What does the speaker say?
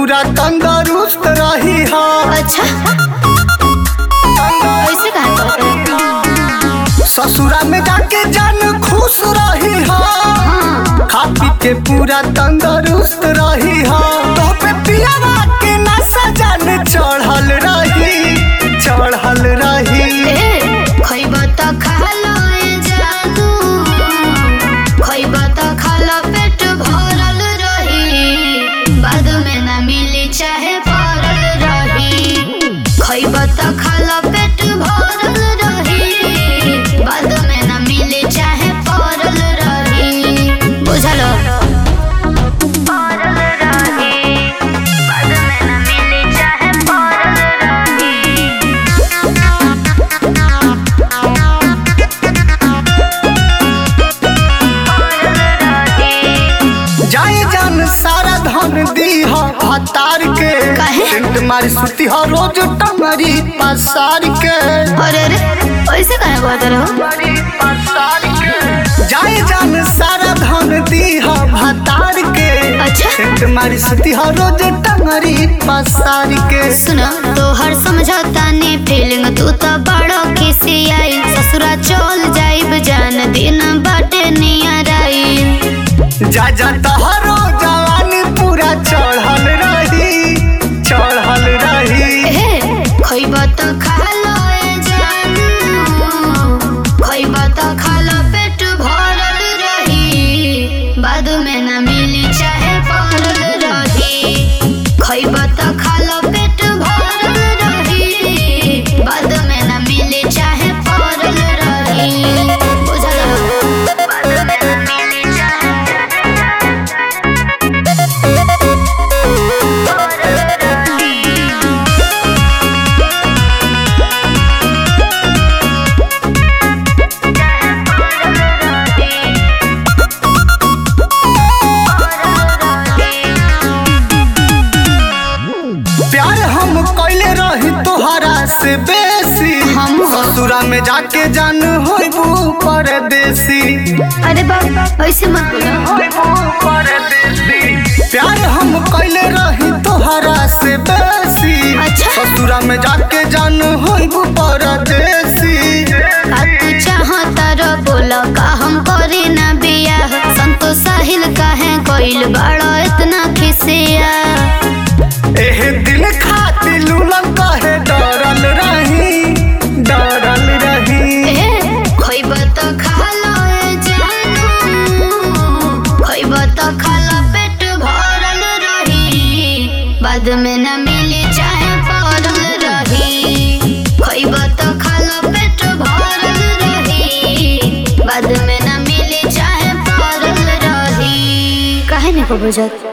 पूरा तंदुरुस्त रही हो। अच्छा ऐसे कहा करते ससुरा में जाके जान खुश रही हो। खा पी के पूरा तंदुरुस्त रही हो। तो पे पियावा के नशा जान चढ़ल रही खइबा त खालो ए जानू खइबा त खालो पेट भरल रही बाद में ना मिली चाहे पड़ल रही खइबा त खालो पेट भरल रही बाद में ना मिली चाहे पड़ल रही बुझलो पड़ल रही बाद में ना मिली चाहे पड़ल रही जाए जान सारा धन दी हो हतार के। काहे? सेंट मारी सुती हो रोज टंगरी पसार के। अरे अरे ऐसे कहे बात रहो जाए जान सारा धन दी हो हतार के। अच्छा सेंट मारी सुती हो रोज टंगरी पसार के। सुनो तो हर समझौता ने फीलिंग तू तो बड़ो किसी आई ससुरा चल जाइब जान दिन बाटे नियर आई जा जा तोहरो जवानी पूरा चढ़ल रही खइबा त खालो ए जानू खइबा त खालो पेट भरल रही बाद में ना मिली चाहे पड़ल रही खइबा त खालो पेट भरल रही बाद में ना मिली चाहे पड़ल रही बुझलो बाद में ना मिली चाहे प्यार हम कैले रही तोहरा से बेसी। हम ससुरा में जाके जान होइबू परदेसी। अरे बाबा ऐसे मत बोलो प्यार हम कैले रही तोहरा से बेसी। अच्छा। ससुरा में जाके जान होइबू परदेसी। का तू चाहता रो बोलो का हम करे ना बियाह संतो साहिल काहे कोइल बड़ा इतना खिसिया एह दिल खातिर लूलन कहे डरल रही खइबा त खालो ए जानू खइबा त खालो पेट भरल रही बाद में ना मिली चाहे पड़ल रही खइबा त खालो पेट भरल रही बाद में ना मिली चाहे पड़ल रही काहे नहीं को बुझत